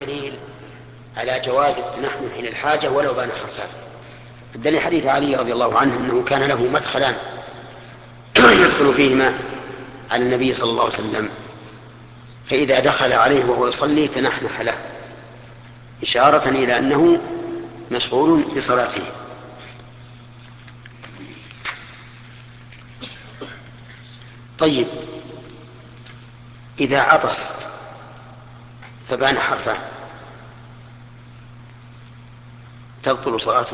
دليل على جواز التنحن حين الحاجة ولو بان حرفان. الدليل حديث علي رضي الله عنه أنه كان له مدخلان يدخل فيهما على النبي صلى الله عليه وسلم، فإذا دخل عليه وهو يصلي تنحنح له إشارة إلى أنه مشغول بصلاته. طيب، إذا عطس فبان حرفان تبطل صلاته؟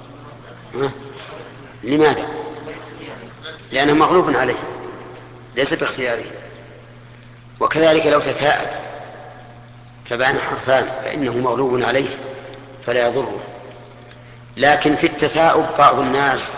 لماذا؟ لأنه مغلوب عليه ليس باختياره. وكذلك لو تثاءب فبان حرفان فإنه مغلوب عليه فلا يضره. لكن في التثاؤب بعض الناس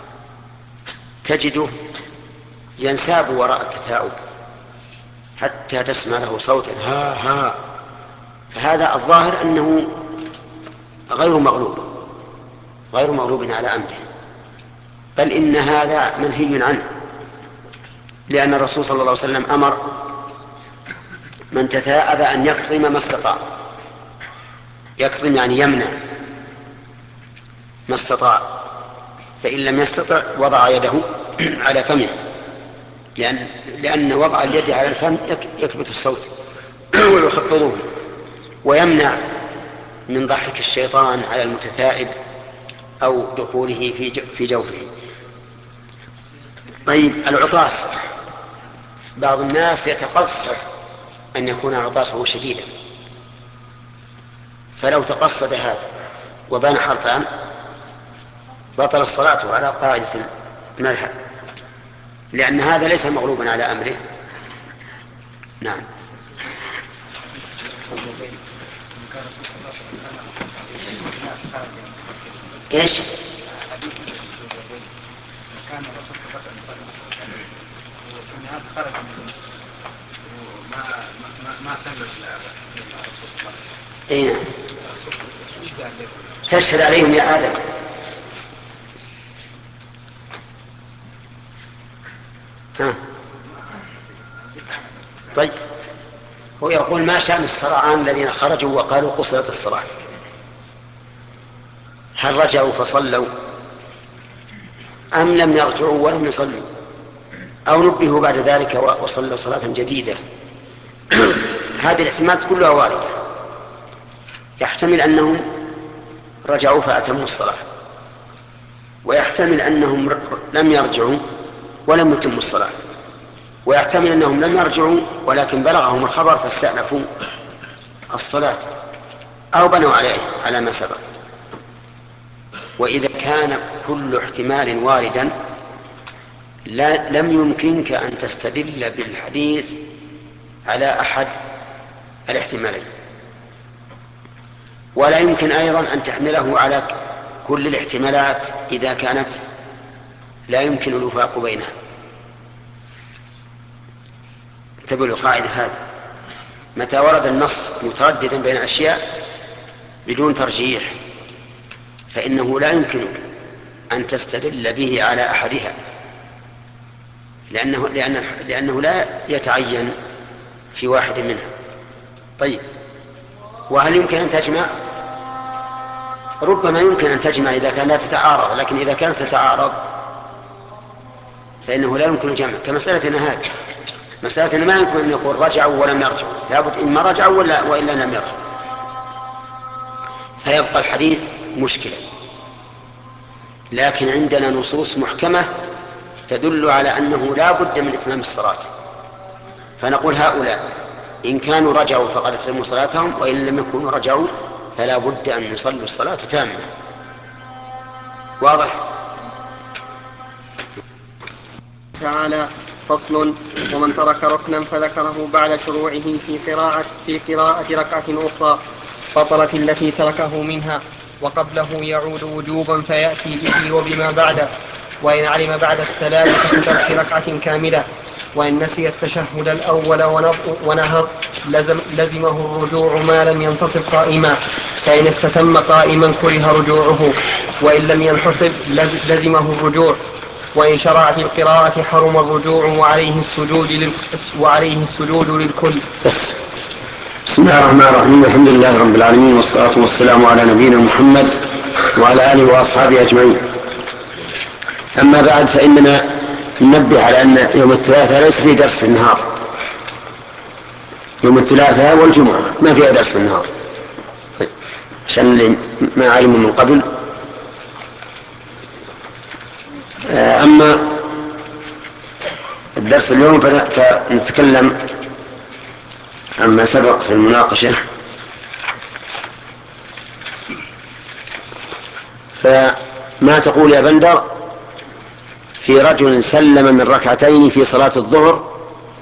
تجده ينساب وراء التثاؤب حتى تسمع له صوتا ها ها، فهذا الظاهر أنه غير مغلوب على أمره، بل إن هذا منهي عنه، لأن الرسول صلى الله عليه وسلم أمر من تثاءب أن يكظم ما استطاع. يكظم يعني يمنع ما استطاع، فإن لم يستطع وضع يده على فمه، لأن وضع اليد على الفم يكبت الصوت ويخفضه، ويمنع من ضحك الشيطان على المتثائب أو دخوله في جوفه. طيب، العطاس، بعض الناس يتقصد أن يكون عطاسه شديدا، فلو تقصد هذا وبان حرفان بطل الصلاة على قاعدة المذهب، لأن هذا ليس مغلوبا على أمره. نعم. ايش؟ كان الرسول صلى الله عليه وسلم والناس خرج ما سلم الرسول صلى الله عليه وسلم. تشهد عليهم يا آدم. ها. طيب، هو يقول ما شأن السرعان الذين خرجوا وقالوا قصرت الصلاة؟ هل رجعوا فصلوا أم لم يرجعوا ولم يصلوا، أو نبهوا بعد ذلك وصلوا صلاة جديدة؟ هذه الاحتمالات كلها واردة. يحتمل أنهم رجعوا فأتموا الصلاة، ويحتمل أنهم لم يرجعوا ولم يتموا الصلاة، ويحتمل أنهم لم يرجعوا ولكن بلغهم الخبر فاستأنفوا الصلاة أو بنوا على ما سبق. وإذا كان كل احتمال واردا لم يمكنك أن تستدل بالحديث على أحد الاحتمالين، ولا يمكن أيضا أن تحمله على كل الاحتمالات إذا كانت لا يمكن الوفاق بينها. انتبهوا للقاعدة هذه: متى ورد النص مترددا بين أشياء بدون ترجيح فإنه لا يمكنك أن تستدل به على أحدها، لأنه لا يتعين في واحد منها. طيب، وهل يمكن أن تجمع؟ ربما يمكن أن تجمع إذا كان لا تتعارض، لكن إذا كانت تتعارض فإنه لا يمكن الجمع. كمسألتنا هذه، مسألتنا ما يمكن أن يقول رجعوا ولم يرجعوا، لابد إما رجعوا وإلا لم يرجعوا، فيبقى الحديث مشكلة. لكن عندنا نصوص محكمة تدل على أنه لا بد من إتمام الصلاة، فنقول هؤلاء إن كانوا رجعوا فقد أتموا صلاتهم، وإن لم يكونوا رجعوا فلا بد أن يصلوا الصلاة تامة. واضح؟ تعالى: فصل: ومن ترك ركنا فذكره بعد شروعه في قراءة ركعة أخرى بطلت التي تركه منها، وقبله يعود وجوبا فيأتي به وبما بعده، وإن علم بعد السلام كترك ركعة كاملة، وإن نسي التشهد الأول ونهض لزمه الرجوع ما لم ينتصب قائما، فإن استتم قائما كره رجوعه، وإن لم ينتصب لزمه الرجوع، وإن شرع في القراءة حرم الرجوع وعليه السجود للكل. بس. بسم الله الرحمن الرحيم. الحمد لله رب العالمين، والصلاة والسلام على نبينا محمد وعلى آله وأصحابه أجمعين. أما بعد، فإننا ننبه على أن يوم الثلاثاء ليس فيه درس في النهار. يوم الثلاثاء والجمعة ما فيها درس في النهار، عشان اللي ما علموا من قبل. أما الدرس اليوم فنتكلم عما سبق في المناقشة. فما تقول يا بندر في رجل سلم من ركعتين في صلاة الظهر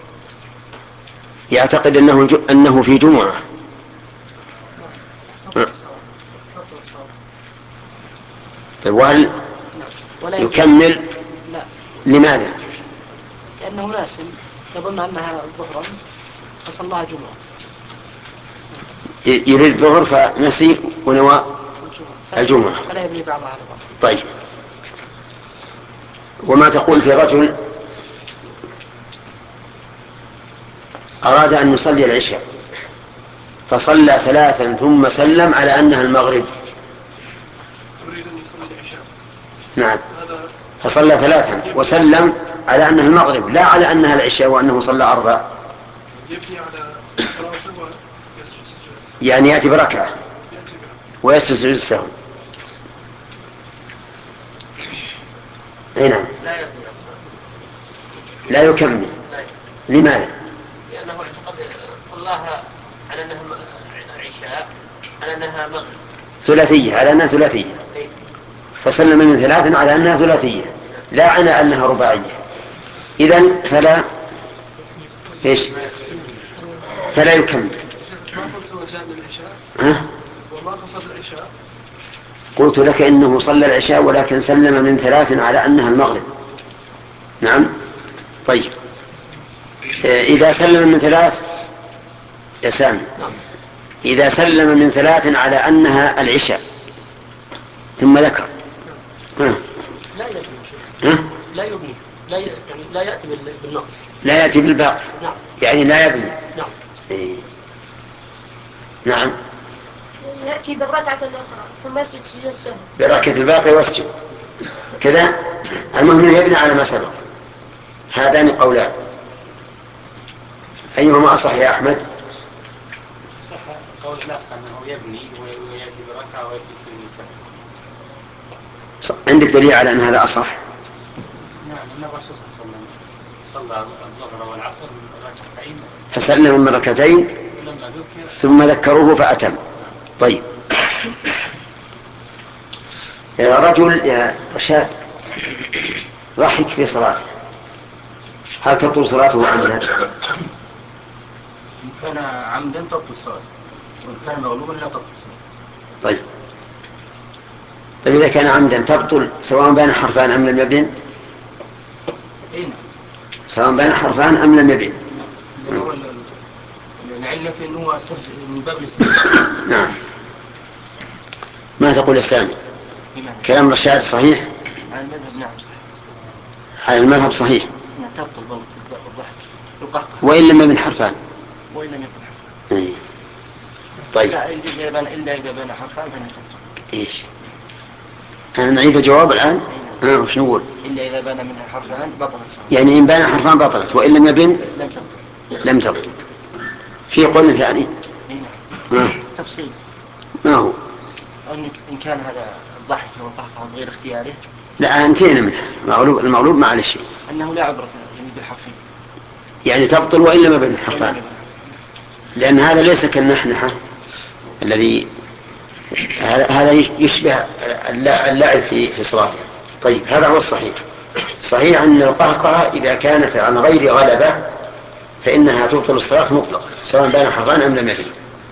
يعتقد أنه في جمعة؟ وهل يكمل؟ لا. لماذا؟ لأنه ناسم، يظن أنها ظهرا فصلاها جمعة. يريد الظهر فنسي ونوى الجمعة، فلا يبني بعضها على بعض. طيب. وما تقول في رجل أراد أن يصلي العشاء فصلى 3 ثم سلم على أنها المغرب؟ يريد أن يصلي العشاء. نعم، فصلى 3 وسلم على أنها المغرب، لا على أنها العشاء وأنه صلى 4. يبني على صلاته ويسجد سجود السهو. يعني يأتي بركعة ويسجد سجود السهو. نعم، لا يكمل. لماذا؟ لأنه اعتقد صلاها على أنها عشاء، على أنها مغرب ثلاثية، على أنها ثلاثية، فسلم من 3 على أنها ثلاثية لا على أنها رباعية. إذن فلا فلا يكمل. ما قصد وجاء للعشاء؟ وما قصد العشاء؟ قلت لك إنه صلى العشاء ولكن سلم من 3 على أنها المغرب. نعم، طيب. إذا سلم من 3 يا سامي، إذا سلم من 3 على أنها العشاء ثم ذكر لا يبني. لا يبني، يعني لا يأتي بالنقص، لا يأتي بالباقي. نعم. يعني لا يبني. نعم. نعم، يأتي بالركعة الأخرى ثم يسجد سجود السهو بركة الباقي واسجد كذا. المهم أنه يبني على ما سبق. هذان قولان، أيهما أصح يا أحمد؟ صح قول لا، أنه يبني ويأتي بركعة ويأتي سجود السهو. عندك دليل على أن هذا أصح؟ نعم، أن الرسول صلى الله عليه وسلم صلى الظهر والعصر ركعتين فسلم من ركعتين ثم ذكروه فأتم. طيب. يا رجل يا رشاد ضحك في صلاته، هل تبطل صلاته أم لا؟ إن كان عمدا تبطل صلاته، وإن كان مغلوبا لا تبطل صلاته. طيب إذا كان عمدا تبطل سواء بين حرفان أم لم يبن؟ سواء بين حرفان أم لم يبن. العلة في أنه من باب الاستثناء. نعم. ما تقول السامي؟ كلام رشاد صحيح؟ على المذهب نعم صحيح. على المذهب صحيح. تبطل الضحك وإن لم يبن حرفان. وإن لم يكن حرفان. طيب. إلا إذا بان حرفان فإنه تبطل. إيش؟ نعيد الجواب الآن. وش نقول؟ إلا إذا بان منها حرفان بطلت صلاة. يعني إن بان حرفان بطلت، وإن لم يبن لم تبطل. في قول ثاني تفصيل. ما هو؟ إن كان هذا الضحك والقهقه غير اختياره. لا، انتهينا منها. المغلوب ما عليه شيء. أنه لا عبرة يعني بالحرفين. يعني تبطل وإن لم يبن حرفان، لأن هذا ليس كالنحنحة الذي هذا يشبه اللعب في صلاته. طيب، هذا هو الصحيح. صحيح أن القهقه إذا كانت عن غير غلبة فإنها تبطل الصلاة مطلقا سواء بين حرفان أم لم يبن.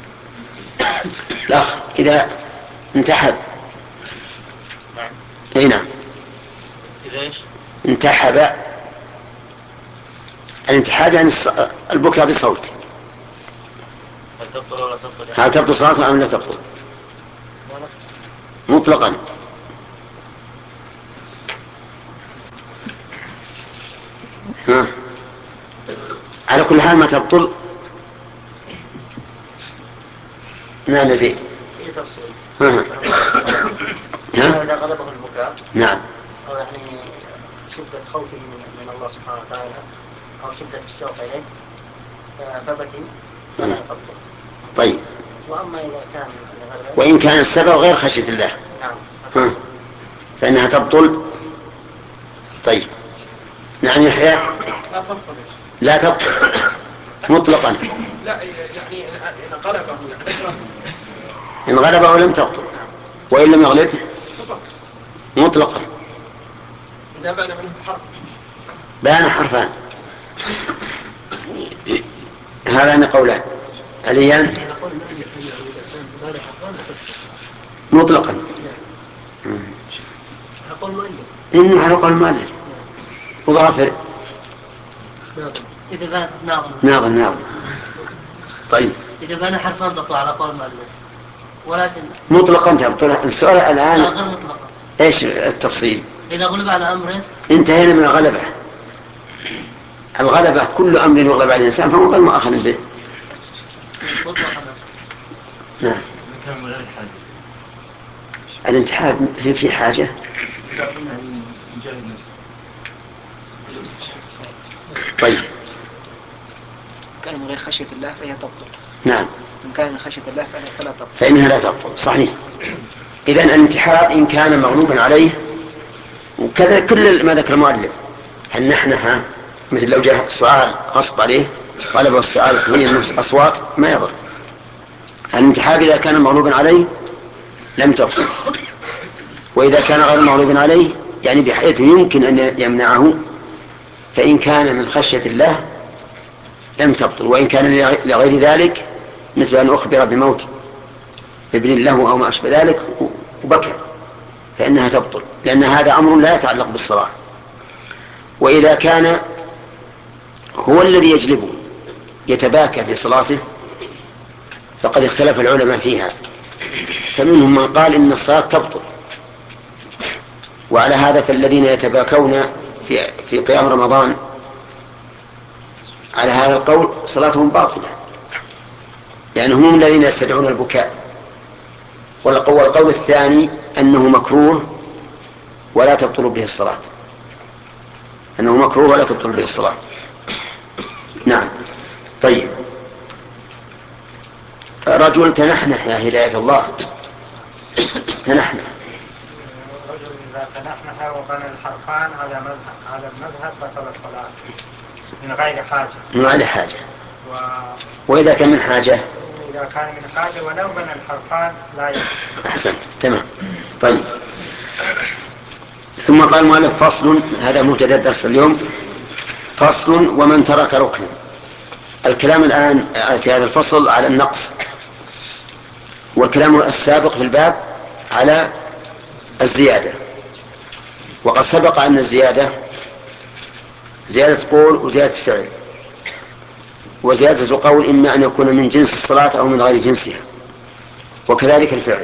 الأخ إذا انتحب. أي نعم. إذا إيش؟ انتحب. الانتحاب يعني البكاء بصوت. هل تبطل ولا تبطل؟ هل تبطل صلاته أم لا تبطل؟ مطلقا. على كل حال ما تبطل نعم زيد. في تفصيل. ها؟ إذا غلبه البكاء. نعم. أو يعني شدة خوفه من الله سبحانه وتعالى أو شدة الشوق إليه فبكي فلا تبطل. طيب. وأما إذا كان وإن كان السبب غير خشية الله. نعم. فإنها تبطل. طيب. نعم يحيى. لا تبطل. لا تبطل مطلقا. لا يعني إن غلبه يعني إن غلبه لم تبطل، وإن لم يغلب مطلقا. إذا بان منه حرف. بان حرفان. هذان قولان. عليان مطلقا. إنه على قول المؤلف. وظافر إذا بان ناظم. طيب. إذا بان حرفان تطلع على قول المؤلف، ولكن مطلقا تبطل. السؤال الآن غير مطلقا. إيش التفصيل؟ إذا غلب على أمره انتهينا من الغلبة. الغلبة كل أمر يغلب على الإنسان فهو غير مؤاخذ به. مطلقا. نعم. كان غير حاجة. الانتحاب في حاجة. طيب. كان من غير خشية الله فهي تبطل. نعم. إن كان من خشية الله فلا تبطل. فإنها لا تبطل. صحيح. إذن الانتحاب إن كان مغلوبا عليه، وكذا كل ما ذكر المؤلف، النحنحة مثل لو جاء سؤال غصب عليه غلبه السؤال ثمانية أصوات ما يضر. الانتحاب إذا كان مغلوبا عليه لم تبطل، وإذا كان غير مغلوب عليه يعني بحيث يمكن أن يمنعه فإن كان من خشية الله لم تبطل. وإن كان لغير ذلك مثل أن أخبر بموت ابن له أو ما أشبه ذلك وبكى فإنها تبطل، لأن هذا أمر لا يتعلق بالصلاة. وإذا كان هو الذي يجلبه يتباكى في صلاته فقد اختلف العلماء فيها، فمنهم من قال إن الصلاة تبطل، وعلى هذا فالذين يتباكون في قيام رمضان على هذا القول صلاتهم باطلة، لأنهم هم الذين يستدعون البكاء. والقول الثاني أنه مكروه ولا تبطل به الصلاة، أنه مكروه ولا تبطل به الصلاة. نعم. طيب. رجل تنحنح يا هداية الله، تنحنح. رجل إذا تنحنح وبنى الحرفان على المذهب بطل الصلاة من غير حاجة. من غير حاجة. وإذا كان من حاجة؟ إذا كان من حاجة ولو بنى الحرفان لا يجوز. أحسنت. تمام. طيب. ثم قال المؤلف فصل، هذا مبتدأ درس اليوم. فصل ومن ترك ركنا. الكلام الآن في هذا الفصل على النقص، والكلام السابق في الباب على الزيادة. وقد سبق أن الزيادة زيادة قول وزيادة فعل، وزيادة القول إما أن يكون من جنس الصلاة أو من غير جنسها، وكذلك الفعل.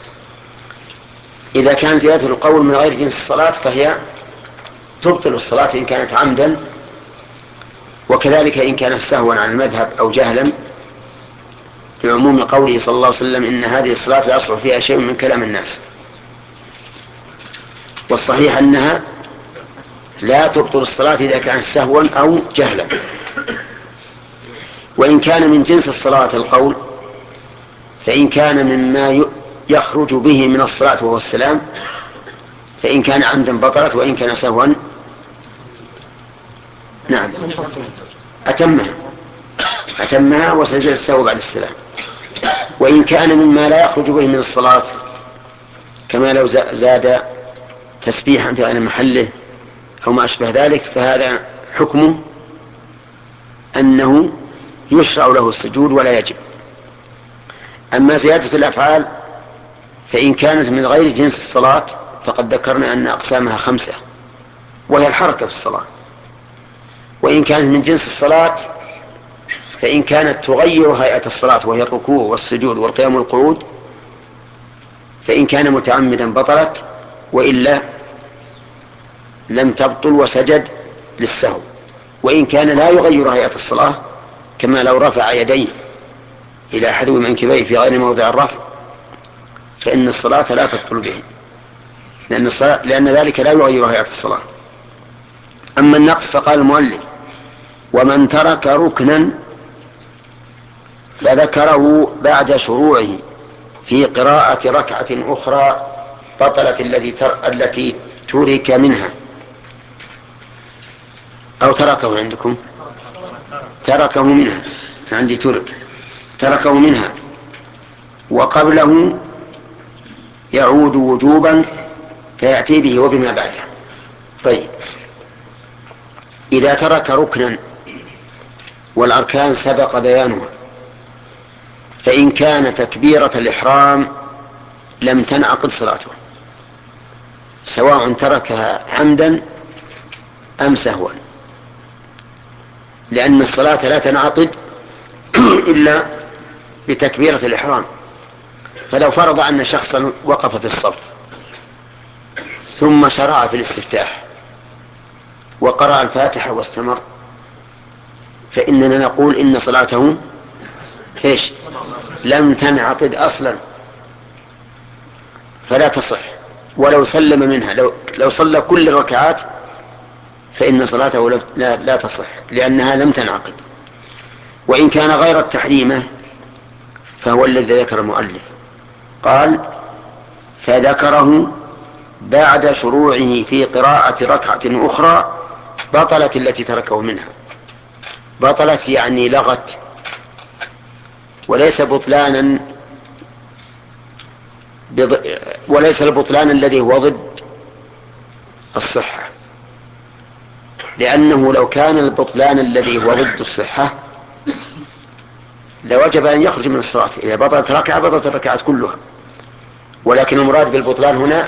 إذا كان زيادة القول من غير جنس الصلاة فهي تبطل الصلاة إن كانت عمدا، وكذلك إن كانت سهوا عن المذهب أو جهلا، لعموم قوله صلى الله عليه وسلم إن هذه الصلاة لا يصلح فيها شيء من كلام الناس. والصحيح أنها لا تبطل الصلاة إذا كانت سهوا أو جهلا. وإن كان من جنس الصلاة القول، فإن كان مما يخرج به من الصلاة وهو السلام فإن كان عمدا بطلت، وإن كان سهوا نعم أتمها وسجد السهو بعد السلام. وإن كان مما لا يخرج به من الصلاة كما لو زاد تسبيحا في غير محله أو ما أشبه ذلك فهذا حكمه أنه يشرع له السجود ولا يجب. أما زيادة الأفعال فإن كانت من غير جنس الصلاة فقد ذكرنا أن أقسامها 5، وهي الحركة في الصلاة. وإن كانت من جنس الصلاة فإن كانت تغير هيئة الصلاة وهي الركوع والسجود والقيام والقعود فإن كان متعمدا بطلت، وإلا لم تبطل وسجد للسهو. وإن كان لا يغير هيئة الصلاة كما لو رفع يديه إلى حذو منكبيه في غير موضع الرفع فإن الصلاة لا تبطل به، لأن ذلك لا يغير هيئة الصلاة. أما النقص فقال المؤلف: ومن ترك ركنا فذكره بعد شروعه في قراءة ركعة أخرى بطلت التي ترك منها، أو تركه عندكم، تركه منها، عندي تركه منها وقبله يعود وجوبا فيأتي به وبما بعده. طيب، إذا ترك ركنا والأركان سبق بيانها، فإن كان تكبيرة الإحرام لم تنعقد صلاته، سواء تركها عمدا أم سهوا، لأن الصلاة لا تنعقد إلا بتكبيرة الإحرام. فلو فرض أن شخصا وقف في الصف ثم شرع في الاستفتاح وقرأ الفاتحة واستمر، فإننا نقول إن صلاته لم تنعقد أصلا، فلا تصح. ولو سلم منها، لو صلى كل الركعات فإن صلاته لا تصح، لأنها لم تنعقد. وإن كان غير التحريمة فهو الذي ذكر المؤلف، قال: فذكره بعد شروعه في قراءة ركعة أخرى بطلت التي تركه منها. بطلت يعني لغت، وليس البطلان الذي هو ضد الصحة، لأنه لو كان البطلان الذي هو ضد الصحة لوجب أن يخرج من الصلاة. إذا بطلت ركعة بطلت الركعات كلها، ولكن المراد بالبطلان هنا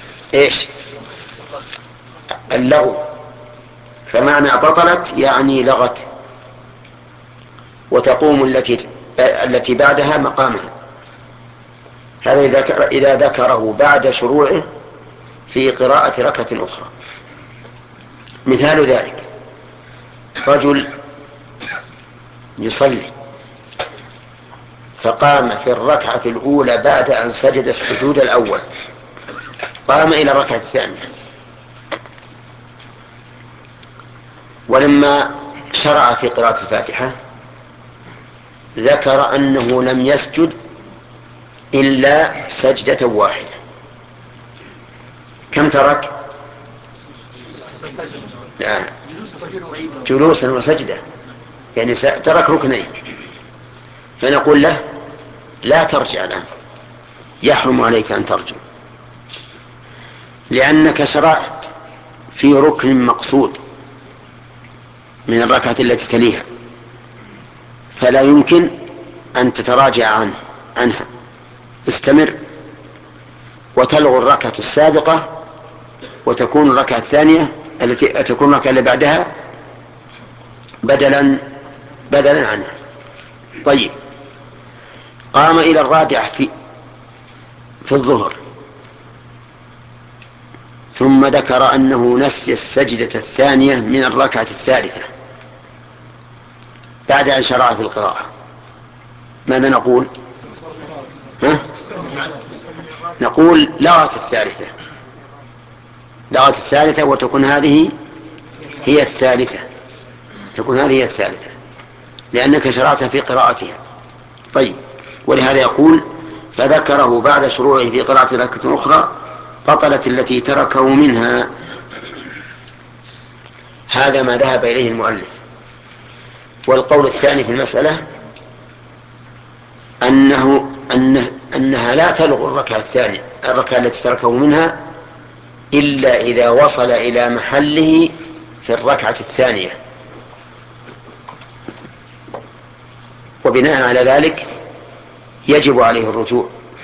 اللغو. فمعنى بطلت يعني لغت، وتقوم التي بعدها مقامها. هذا إذا ذكره بعد شروعه في قراءة ركعة أخرى. مثال ذلك: رجل يصلي فقام في الركعة الأولى بعد أن سجد السجود الأول، قام إلى الركعة الثانية، ولما شرع في قراءة الفاتحة ذكر أنه لم يسجد إلا سجدة واحدة. كم ترك؟ جلوسا وسجدة، يعني ترك ركنين. فنقول له: لا ترجع الآن، يحرم عليك أن ترجع، لأنك شرعت في ركن مقصود من الركعة التي تليها، فلا يمكن أن تتراجع عنها. استمر وتلغو الركعة السابقة، وتكون الركعة الثانية التي تكون الركعة اللي بعدها بدلا عنها. طيب، قام إلى الرابعة في الظهر، ثم ذكر أنه نسي السجدة الثانية من الركعة الثالثة بعد أن شرع في القراءة. ماذا نقول؟ نقول لغت الثالثة وتكون هذه هي الثالثة، لأنك شرعت في قراءتها. طيب، ولهذا يقول: فذكره بعد شروعه في قراءة ركعة أخرى بطلت التي تركه منها. هذا ما ذهب إليه المؤلف. والقول الثاني في المسألة أنها لا تلغو الركعة التي تركه منها إلا إذا وصل إلى محله في الركعة الثانية، وبناء على ذلك يجب عليه الرجوع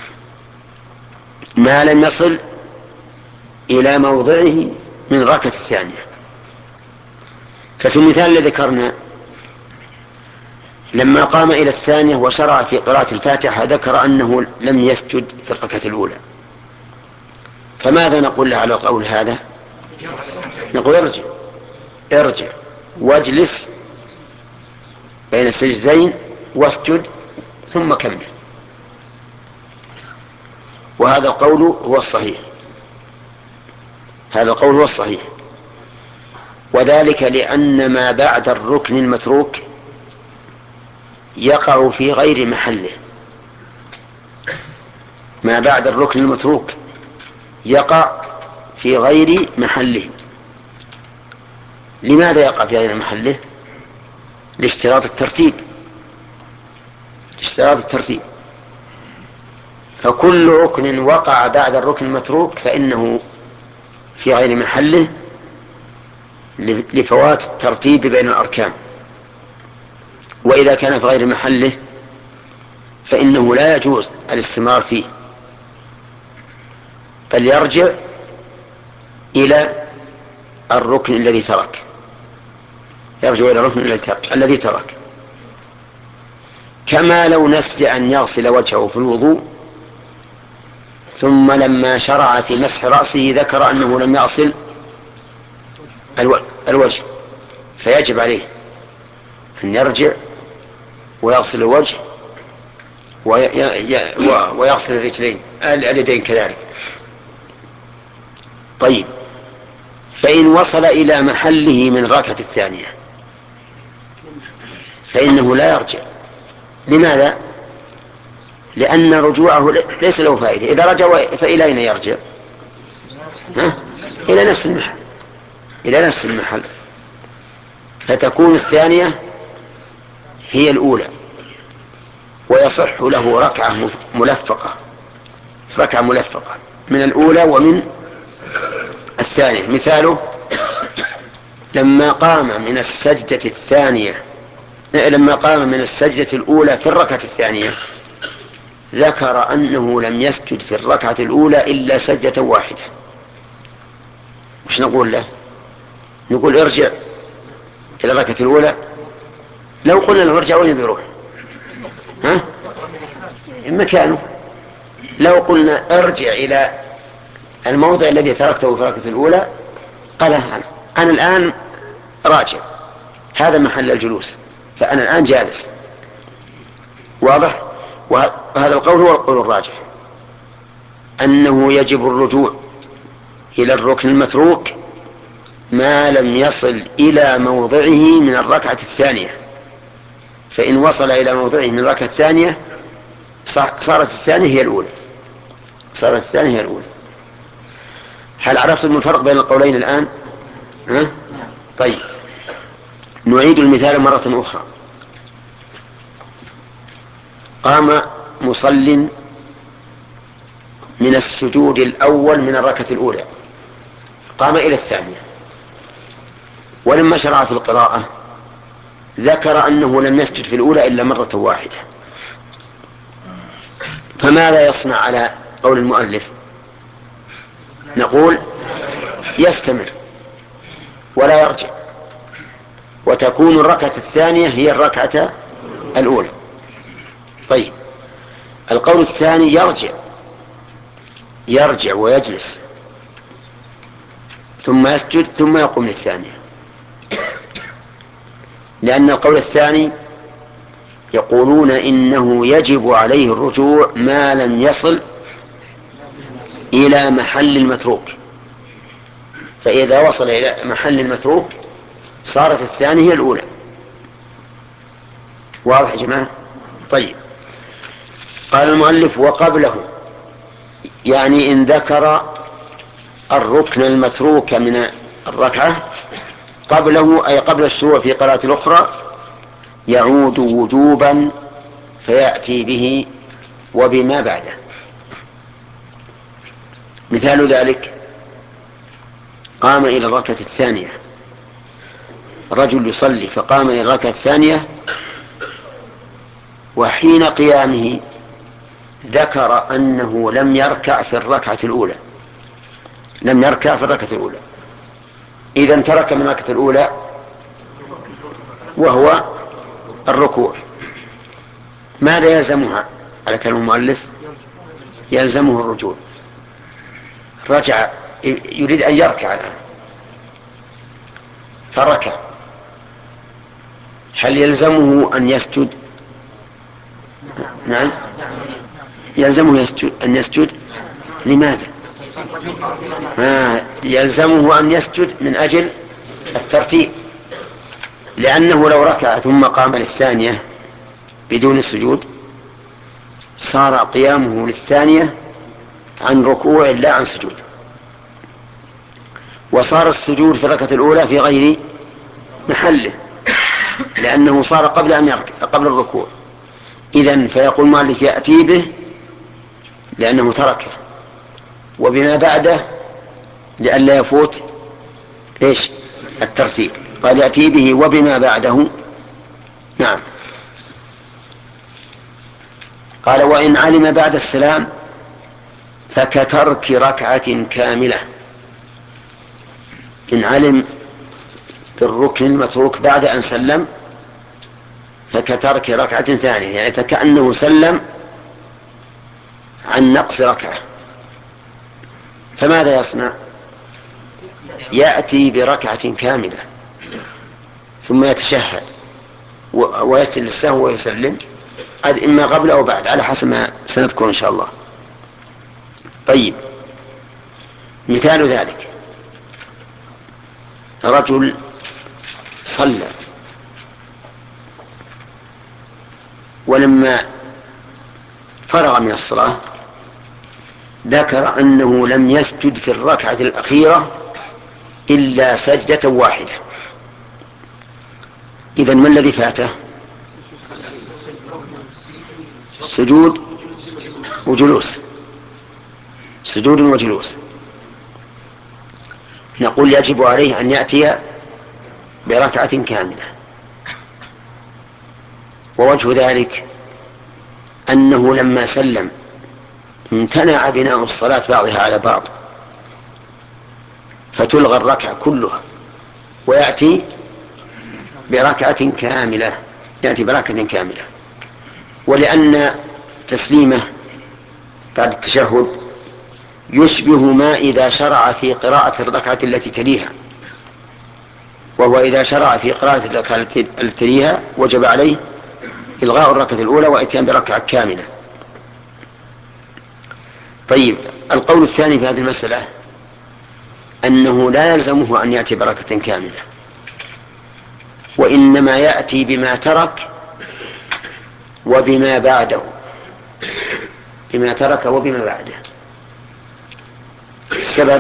ما لم يصل إلى موضعه من الركعة الثانية. ففي المثال الذي ذكرنا لما قام إلى الثانية وشرع في قراءة الفاتحة ذكر أنه لم يسجد في الركعة الأولى، فماذا نقول له على القول هذا؟ نقول: ارجع واجلس بين السجدتين واسجد ثم كمل. وهذا القول هو الصحيح، هذا القول هو الصحيح، وذلك لأن ما بعد الركن المتروك يقع في غير محله. ما بعد الركن المتروك يقع في غير محله. لماذا يقع في غير محله؟ لاشتراط الترتيب، اشتراط الترتيب. فكل ركن وقع بعد الركن المتروك فإنه في غير محله لفوات الترتيب بين الأركان. وإذا كان في غير محله فإنه لا يجوز الاستمرار فيه، بل يرجع إلى الركن الذي ترك، يرجع إلى الركن الذي ترك. كما لو نسي أن يغسل وجهه في الوضوء ثم لما شرع في مسح رأسه ذكر أنه لم يغسل الوجه، فيجب عليه أن يرجع ويغسل الوجه ويغسل الرجلين اليدين كذلك. طيب، فإن وصل إلى محله من الركعة الثانية فإنه لا يرجع. لماذا؟ لأن رجوعه ليس له فائدة. إذا رجع فإلى أين يرجع؟ إلى نفس المحل، إلى نفس المحل، فتكون الثانية هي الأولى، ويصح له ركعة ملفقة، ركعة ملفقة من الأولى ومن الثانية. مثاله لما قام من السجدة الثانية، لما قام من السجدة الأولى في الركعة الثانية ذكر أنه لم يسجد في الركعة الأولى إلا سجدة واحدة. وش نقول له؟ نقول ارجع إلى الركعة الأولى. لو قلنا له ارجع وين بيروح؟ مكانه. لو قلنا ارجع إلى الموضع الذي تركته في الركعة الأولى قال أنا الآن راجع، هذا محل الجلوس، فأنا الآن جالس. واضح؟ وهذا القول هو القول الراجح، أنه يجب الرجوع إلى الركن المتروك ما لم يصل إلى موضعه من الركعة الثانية. فإن وصل إلى موضعه من الركعة الثانية صارت الثانية هي الأولى، صارت الثانية هي الأولى. هل عرفتم الفرق بين القولين الآن؟ طيب، نعيد المثال مرة أخرى. قام مصل من السجود الأول من الركعة الأولى، قام إلى الثانية، ولما شرع في القراءة ذكر أنه لم يسجد في الأولى إلا مرة واحدة. فماذا يصنع على قول المؤلف؟ نقول يستمر ولا يرجع، وتكون الركعة الثانية هي الركعة الأولى. طيب، القول الثاني يرجع ويجلس ثم يسجد ثم يقوم للثانية، لأن القول الثاني يقولون إنه يجب عليه الرجوع ما لم يصل إلى محل المتروك، فإذا وصل إلى محل المتروك صارت الثانية هي الأولى. واضح يا جماعة؟ طيب، قال المؤلف وقبله، يعني إن ذكر الركن المتروك من الركعة قبله، أي قبل الشروع في قراءة الأخرى، يعود وجوبا فيأتي به وبما بعده. مثال ذلك قام إلى الركعة الثانية، رجل يصلي فقام إلى الركعة الثانية، وحين قيامه ذكر أنه لم يركع في الركعة الأولى، لم يركع في الركعة الأولى. إذن ترك من الركعة الأولى وهو الركوع. ماذا يلزمها على كلام المؤلف؟ يلزمه الرجوع. رجع، يريد أن يركع الآن فركع، هل يلزمه أن يسجد؟ نعم يلزمه أن يسجد. لماذا؟ يلزمه أن يسجد من أجل الترتيب، لأنه لو ركع ثم قام للثانية بدون السجود صار قيامه للثانية عن ركوع لا عن سجود، وصار السجود في الركعة الأولى في غير محله لأنه صار قبل الركوع. إذن فيقول مالك يأتي به لأنه تركه، وبما بعده لئلا يفوت إيش الترتيب، قال يأتي به وبما بعده. نعم. قال وإن علم بعد السلام فكترك ركعة كاملة. إن علم بالركن المتروك بعد أن سلم فكترك ركعة ثانية، يعني فكأنه سلم عن نقص ركعة، فماذا يصنع؟ يأتي بركعة كاملة ثم يتشهد ويسجد للسهو ويسلم، إما قبل أو بعد على حسب ما سنذكر إن شاء الله. طيب، مثال ذلك رجل صلى ولما فرغ من الصلاة ذكر أنه لم يسجد في الركعة الأخيرة إلا سجدة واحدة. إذن ما الذي فاته؟ سجود وجلوس، سجود وجلوس. نقول يجب عليه أن يأتي بركعة كاملة، ووجه ذلك أنه لما سلم امتنع بناء الصلاة بعضها على بعض فتلغى الركعة كلها ويأتي بركعة كاملة، يأتي بركعة كاملة. ولأن تسليمه بعد التشهد يشبه ما إذا شرع في قراءة الركعة التي تليها، وهو إذا شرع في قراءة الركعة التي تليها وجب عليه إلغاء الركعة الأولى وإتيان بركعة كاملة. طيب، القول الثاني في هذه المسألة أنه لا يلزمه أن يأتي بركعة كاملة، وإنما يأتي بما ترك وبما بعده، بما ترك وبما بعده. السبب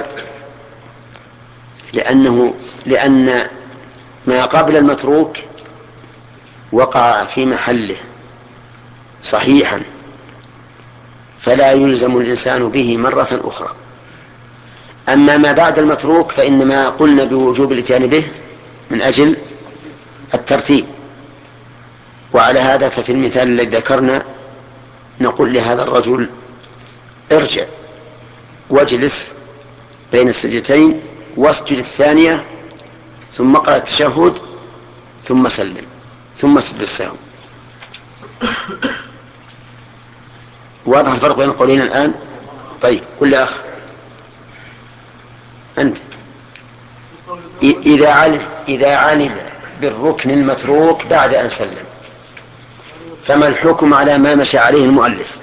لأن ما قبل المتروك وقع في محله صحيحا فلا يلزم الإنسان به مرة أخرى. أما ما بعد المتروك فإنما قلنا بوجوب الإتيان به من أجل الترتيب. وعلى هذا ففي المثال الذي ذكرنا نقول لهذا الرجل ارجع واجلس بين السجدتين واسجد الثانية ثم اقرأ التشهد ثم سلم ثم اسجد السهو. واضح الفرق بين القولين الآن؟ طيب، كل أخ أنت إذا علم بالركن المتروك بعد أن سلم فما الحكم على ما مشى عليه المؤلف؟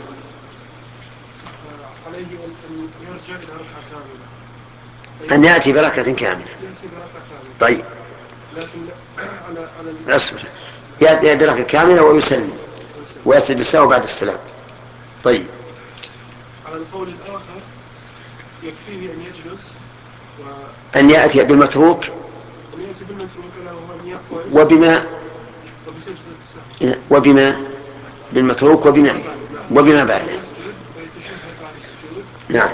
عليه أن يرجع إلى ركعة كاملة، أن يأتي بركعة كاملة. طيب، لكن على أصبر، يأتي بركعة كاملة ويسلم ويسجد السهو بعد السلام. طيب، على القول الآخر يكفيه أن يجلس أن يأتي بالمتروك وبما بالمتروك وبما بعده. نعم،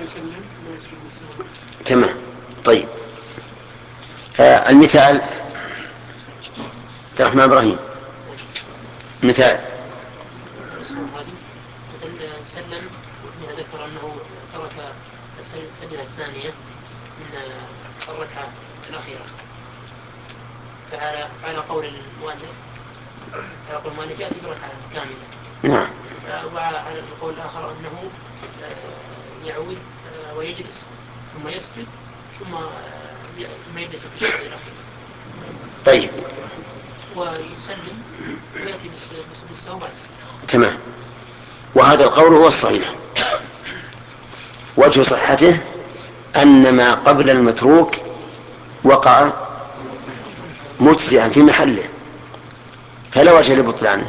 تمام. طيب، المثال عبد الرحمن إبراهيم، مثال سلم ذكر أنه ترك السجدة الثانية من الركعة الأخيرة، فعلى قول المؤلف يأتي بركعة كاملة. نعم. وعلى القول الآخر أنه يعود ويجلس ثم يسجد ثم يجلس في الشهر الأخير. طيب، ويسلم ويأتي بالسهو بعد السلام. تمام. وهذا القول هو الصحيح. وجه صحته أن ما قبل المتروك وقع مجزئا في محله فلا وجه لبطلانه.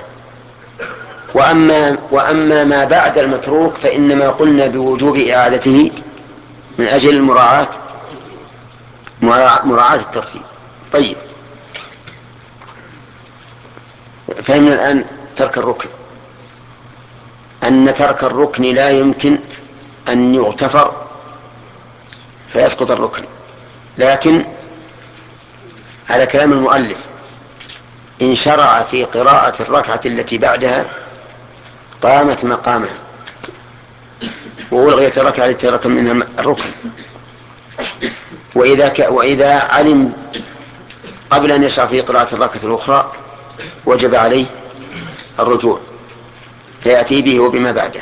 وأما ما بعد المتروك فإنما قلنا بوجوب إعادته من أجل مراعاة الترتيب. طيب، فهمنا الآن ترك الركن، أن ترك الركن لا يمكن أن يغتفر فيسقط الركن، لكن على كلام المؤلف إن شرع في قراءة الركعة التي بعدها قامت مقامها وألغيت الركعة التي ترك منها الركن. وإذا علم قبل أن يشرع في قراءة الركعة الأخرى وجب عليه الرجوع فيأتي به وبما بعده.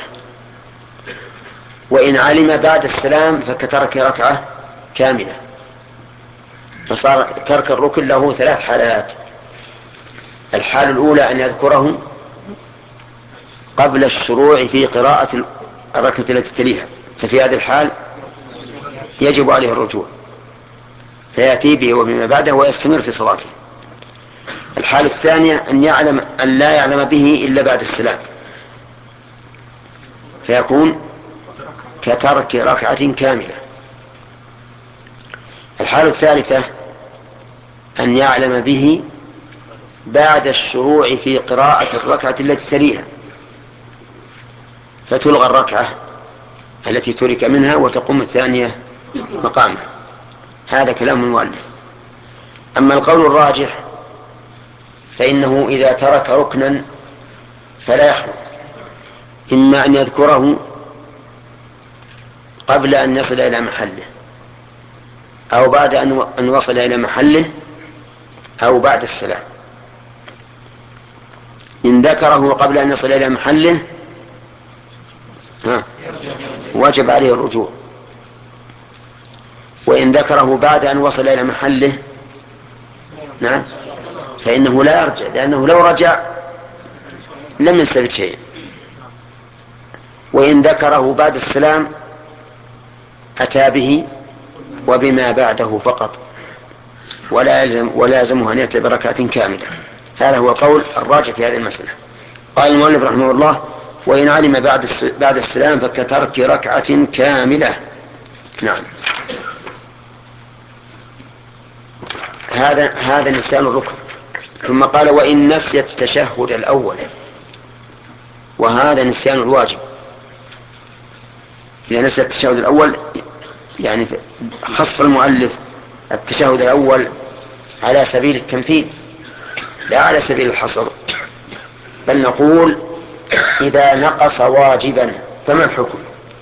وإن علم بعد السلام فكترك ركعة كاملة، فصار ترك الركن له 3 حالات. الحالة الأولى أن يذكره قبل الشروع في قراءة الركعة التي تليها، ففي هذه الحال يجب عليه الرجوع فيأتي به وبما بعده ويستمر في صلاته. الحالة الثانية أن لا يعلم به إلا بعد السلام فيكون كترك ركعة كاملة. الحالة الثالثة أن يعلم به بعد الشروع في قراءة الركعة التي تليها فتلغى الركعة التي ترك منها وتقوم الثانية مقامها. هذا كلام المؤلف. أما القول الراجح فإنه إذا ترك ركنا فلا يخلو، إما أن يذكره قبل أن يصل إلى محله أو بعد أن وصل إلى محله أو بعد السلام. إن ذكره قبل أن يصل إلى محله وجب عليه الرجوع، وإن ذكره بعد أن وصل إلى محله فإنه لا يرجع، لأنه لو رجع لم يستفد شيئا. وإن ذكره بعد السلام أتى به وبما بعده فقط ولا يلزمه أن يأتي بركعة كاملة. هذا هو القول الراجح في هذه المسألة. قال المؤلف رحمه الله: وإن علم بعد السلام فكترك ركعة كاملة. نعم. هذا نسيان الركن. ثم قال: وإن نسي التشهد الأول، وهذا نسيان الواجب. إذا نسي التشهد الأول يعني خص المؤلف التشهد الأول على سبيل التمثيل لا على سبيل الحصر، بل نقول إذا نقص واجبا فما الحكم؟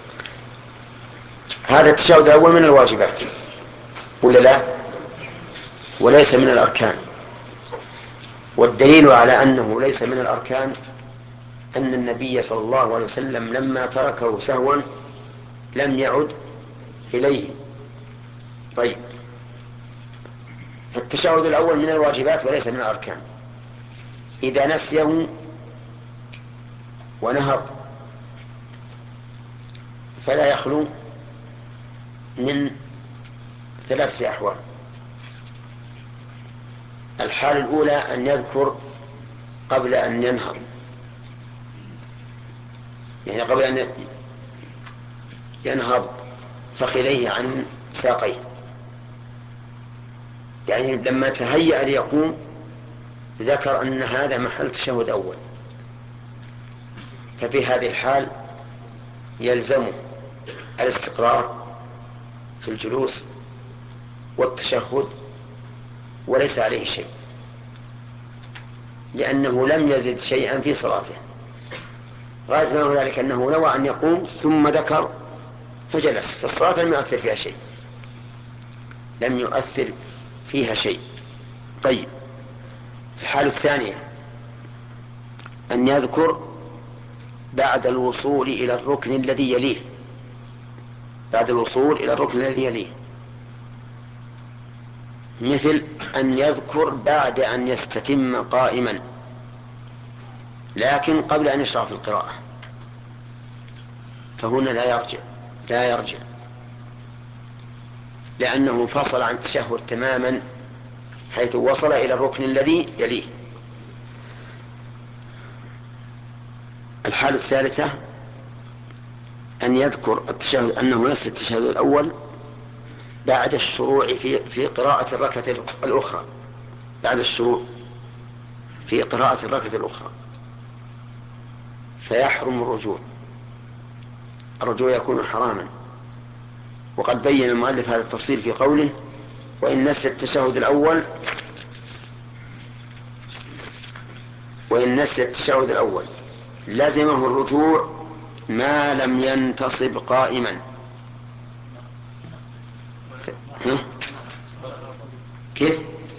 هذا التشهد الأول من الواجبات ولا لا؟ وليس من الأركان. والدليل على أنه ليس من الأركان أن النبي صلى الله عليه وسلم لما تركه سهوا لم يعد إليه. طيب، فالتشهد الأول من الواجبات وليس من الأركان. إذا نسيه ونهض فلا يخلو من 3 أحوال. الحالة الأولى أن يذكر قبل أن ينهض، يعني قبل أن ينهض فخذيه عن ساقيه، يعني لما تهيأ ليقوم ذكر أن هذا محل تشهد أول، ففي هذه الحال يلزمه الاستقرار في الجلوس والتشهد وليس عليه شيء، لأنه لم يزد شيئا في صلاته. غاية ما هو ذلك أنه نوى أن يقوم ثم ذكر فجلس، فالصلاة لم يؤثر فيها شيء، لم يؤثر فيها شيء. طيب، الحالة الثانية أن يذكر بعد الوصول إلى الركن الذي يليه، بعد الوصول إلى الركن الذي يليه، مثل أن يذكر بعد أن يستتم قائما لكن قبل أن يشرع في القراءة، فهنا لا يرجع لأنه فصل عن التشهد تماما حيث وصل إلى الركن الذي يليه. الحالة الثالثة أن يذكر التشهد أنه نسي التشهد الأول بعد الشروع في قراءة الركعة الأخرى، بعد الشروع في قراءة الركعة الأخرى، فيحرم الرجوع يكون حراما. وقد بين المؤلف هذا التفصيل في قوله: وإن نسي التشهد الأول لزمه الرجوع ما لم ينتصب قائما. كيف؟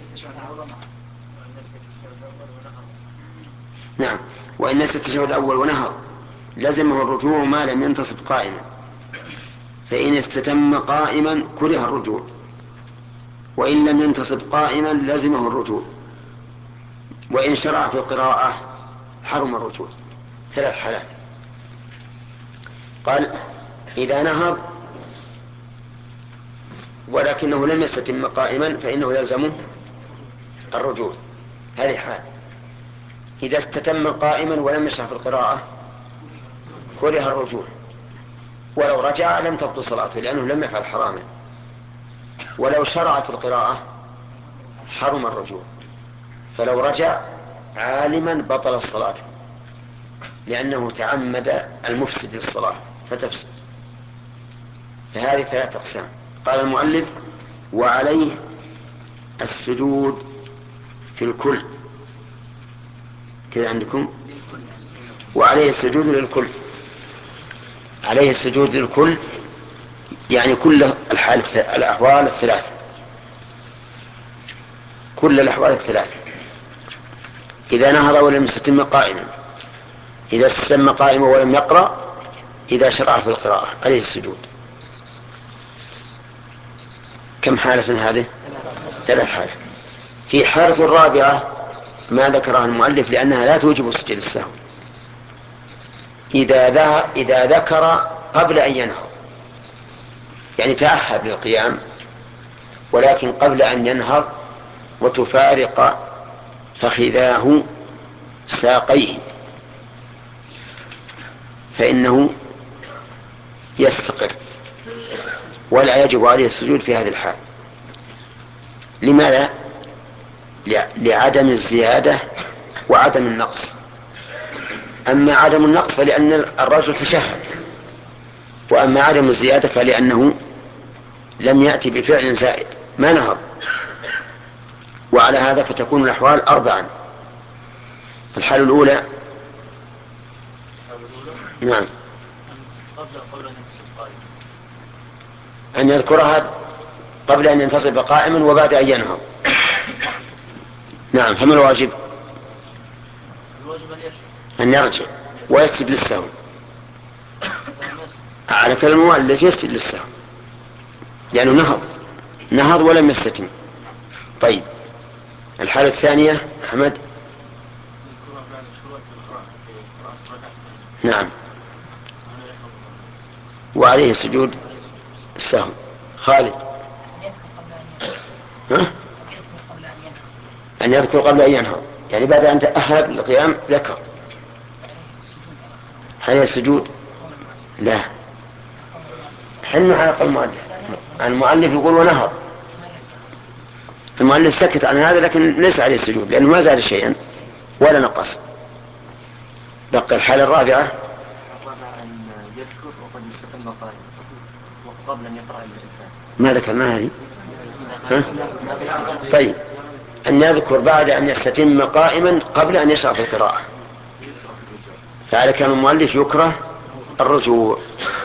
نعم، وإن نسي التشهد الأول ونهض لزمه الرجوع ما لم ينتصب قائما، فإن استتم قائما كره الرجوع، وإن لم ينتصب قائما لزمه الرجوع، وإن شرع في القراءة حرم الرجوع. 3 حالات. قال: إذا نهض ولكنه لم يستتم قائما فإنه يلزمه الرجوع، هذه حال. إذا استتم قائما ولم يشرع في القراءة كره الرجوع، ولو رجع لم تبطل صلاته لأنه لم يفعل حراما، ولو شرع في القراءة حرم الرجوع، فلو رجع عالما بطل الصلاة لأنه تعمد المفسد للصلاة فتفسد. فهذه 3 أقسام. قال المؤلف: وعليه السجود في الكل. كذا عندكم؟ وعليه السجود للكل. عليه السجود للكل يعني كل الأحوال الثلاثة، كل الأحوال الثلاثة. إذا نهض ولم يستتم قائما، إذا استتم قائما ولم يقرأ، إذا شرع في القراءة، عليه السجود. كم حالة هذه؟ 3 حالات. في حالة الرابعة ما ذكرها المؤلف لأنها لا توجب سجود السهو، إذا ذكر قبل أن ينهض، يعني تأهب للقيام ولكن قبل أن ينهض وتفارق فخذاه ساقيه، فإنه يستقر ولا يجب عليه السجود في هذه الحال. لماذا؟ لعدم الزيادة وعدم النقص. أما عدم النقص فلأن الرجل تشهد، وأما عدم الزيادة فلأنه لم يأتي بفعل زائد، ما نهض. وعلى هذا فتكون الأحوال 4. الحالة الأولى نعم أن يذكرها قبل أن ينتصب قائما وبعد أن ينهض. نعم. فما الواجب؟ أن يرجع ويسجد للسهو. على كلام المؤلف يسجد للسهو لأنه نهض ولم يستتم. طيب، الحالة الثانية أحمد. نعم، وعليه سجود السهو. خالد. أن يذكر قبل أن ينهض، يعني بعد أن تأهب للقيام ذكر، عليه السجود. لا، حنا على قول المؤلف يقول ونهض. المؤلف سكت عن هذا لكن ليس عليه السجود لأنه ما زاد شيئا ولا نقص. بقى الحالة الرابعة أن يذكر وقد يستتم قائما وقبل أن يقرأ الكتاب. ما ذكرنا هذه؟ طيب، أن يذكر بعد أن يستتم قائما قبل أن يشرع في القراءة، فعلى كلام المؤلف يكره الرجوع،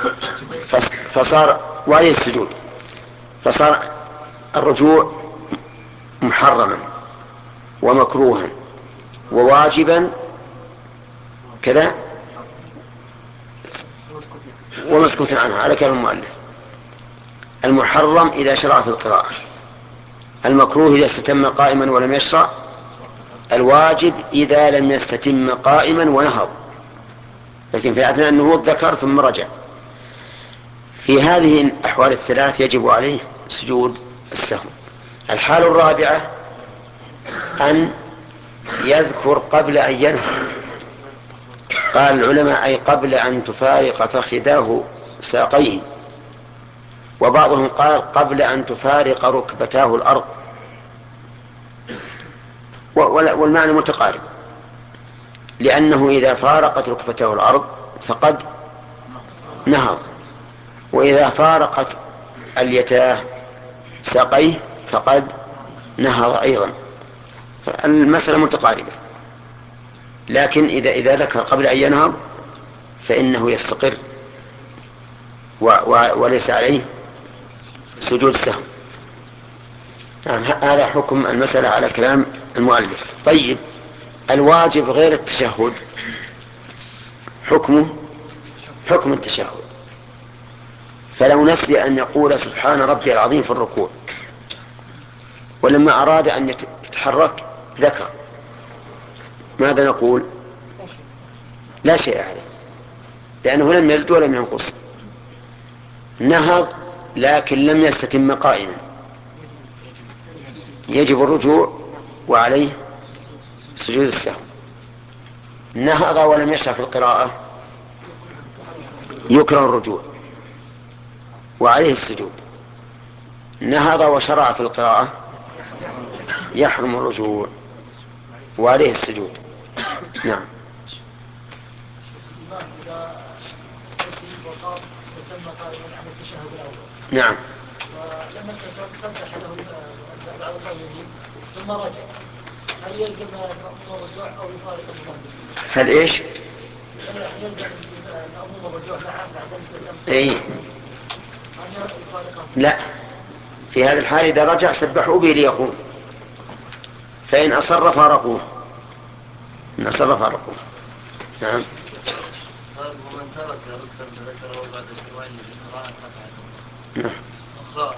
فصار وعليه السجود، فصار الرجوع محرما ومكروها وواجبا كذا ومسكوت عنها على كلام المؤلف. المحرم إذا شرع في القراءة، المكروه إذا استتم قائما ولم يشرع، الواجب إذا لم يستتم قائما ونهض، لكن في أثناء النهوض ذكر ثم رجع. في هذه الأحوال الثلاث يجب عليه سجود السهو. الحال الرابعة أن يذكر قبل أن ينهض. قال العلماء أي قبل أن تفارق فخذاه ساقيه، وبعضهم قال قبل أن تفارق ركبتاه الأرض، والمعنى متقارب، لأنه إذا فارقت ركبته الأرض فقد نهض، وإذا فارقت اليتاه ساقيه فقد نهض أيضا، فالمسألة متقاربة. لكن إذا ذكر قبل أن ينهض فإنه يستقر وليس عليه سجود السهو. نعم، هذا حكم المسألة على كلام المؤلف. طيب، الواجب غير التشهد حكمه حكم التشهد. فلو نسي أن يقول سبحان ربي العظيم في الركوع، ولما أراد أن يتحرك ذكر، ماذا نقول؟ لا شيء عليه، لأنه لم يزد ولم ينقص. نهض لكن لم يستتم قائما، يجب الرجوع وعليه سجود السهو. نهض ولم يشرع في القراءة يكره الرجوع وعليه السجود. نهض وشرع في القراءة يحرم الرجوع وعليه السجود. نعم. نعم. ولما سبح له بعد قوله ثم رجع، هل يلزم الرجوع او يفارق المصلي؟ هل ايش؟ هل يلزم المأموم الرجوع معه بعد ان سلم؟ اي لا، في هذا الحال إذا رجع سبحوا به ليقوم، فإن أصر فارقوه، إن أصر فارقوه. نعم. ومن ترك ركنا فذكره بعد الشروع لقراءة ركعة نعم. أخرى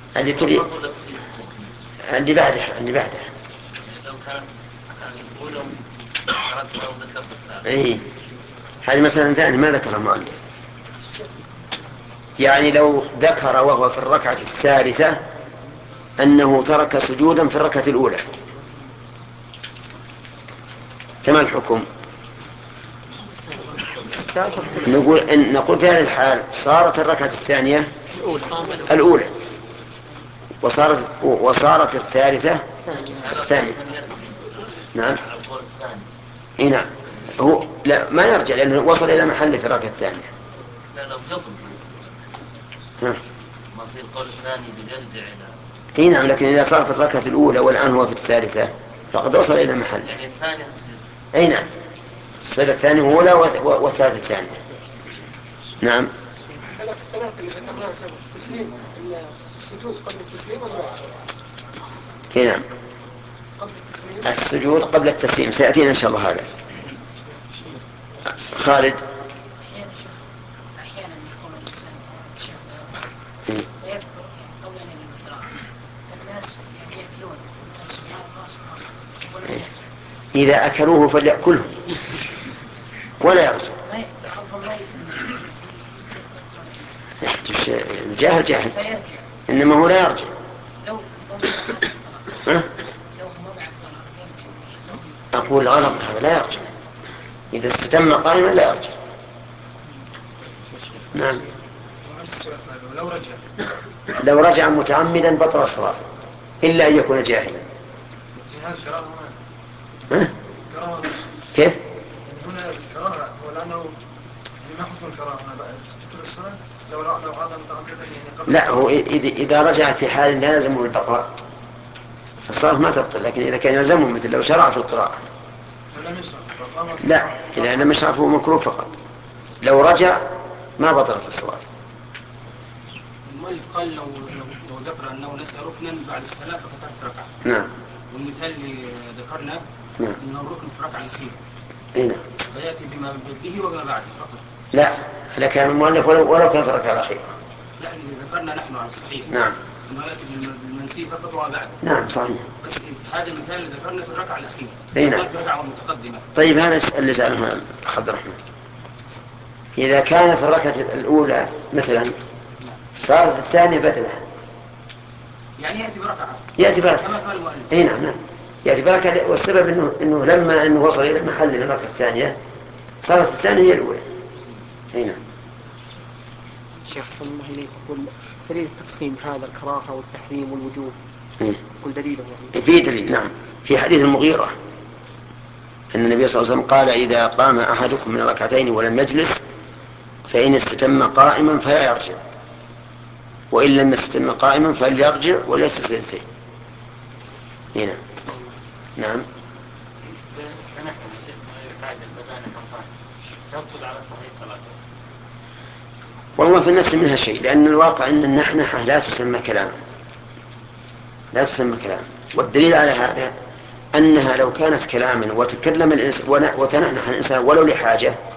اللي بعدها لو كان الأولى تركها وذكر بالثالث. إيه، هذه مثلا ثاني ما ذكر المؤلف. يعني لو ذكر وهو في الركعة الثالثة أنه ترك سجودا في الركعة الأولى، كما الحكم؟ نقول في هذه الحال صارت الركعة الثانية الأولى وصارت الثالثة الثانية. نعم. إيه نعم. هو لا ما يرجع لأنه وصل إلى محله في الركعة الثانية. لا لو قبل ما في القول الثاني بيرجع إلى. إيه نعم، لكن إذا صار في الركعة الأولى والآن هو في الثالثة فقد وصل إلى محله. يعني الثانية تصير. أي نعم، الصلة الثانية أولى والثالثة الثانية. نعم. الثلاثة اللي ذكرناها سبق التسليم، السجود قبل التسليم ولا بعد؟ نعم، قبل التسليم. السجود قبل التسليم سيأتينا إن شاء الله هذا. خالد. أحيانا يكون الإنسان تشهد ويذكر قبل أن يبدأ القراءة، فالناس يأكلون سبحان الله سبحان الله. إذا أكلوه فليأكلهم ولا يرجع. الجاهل جاهل، إنما هو لا يرجع. أقول غلط، هذا لا يرجع. إذا استتم قائما لا يرجع. نعم. لو رجع متعمدا بطل الصلاة إلا أن يكون جاهلا. كيف؟ هنا الكراهة هو لأنه ما حكم الكراهة هنا بعد تكون الصلاة لو عاد متعمدا يعني قبل. لا، هو إذا رجع في حال لا يلزمه البقاء فالصلاة ما تبطل، لكن إذا كان يلزمه مثل لو شرع في القراءة لا، إذا لم يشرع فهو مكروه فقط. لو رجع ما بطلت الصلاة. المؤلف قال لو ذكر أنه نسى ركنا بعد الصلاة فقد ركعة. نعم. والمثال اللي ذكرنا نعم. أنه الركن في الركعة الأخيرة. نعم. فيأتي بما به وما بعده فقط. لا، هذا كان المؤلف ولو كان في الركعة الأخيرة. لا، اللي ذكرنا نحن على الصحيح. نعم. المنسي فقط وبعد. نعم صحيح. بس هذا المثال اللي ذكرنا في الركعة الأخيرة. أي نعم. في الركعة المتقدمة. طيب هذا اللي سأله الأخ عبد الرحمن، إذا كان في الركعة الأولى مثلا صارت الثانية بدلة، يعني يأتي بركعة كما قال المؤلف. أي نعم نعم يأتي بركعة، والسبب إنه لما إنه وصل إلى محل الركعة الثانية صارت الثانية هي الأولى. أي نعم. شيخ صلى الله عليه يقول دليل تقسيم هذا الكراهة والتحريم والوجوب، يقول دليله يعني في دليل. نعم في حديث المغيرة أن النبي صلى الله عليه وسلم قال إذا قام أحدكم من ركعتين ولم يجلس فإن استتم قائما فلا يرجع، وإن لم يستتم قائما فليرجع وليس سجدتين. هنا نعم. والله في النفس منها شيء، لأن الواقع أن النحنحة لا تسمى كلاما، لا تسمى كلاما، والدليل على هذا أنها لو كانت كلاما وتكلم الإنسان وتنحنح الإنسان ولو لحاجة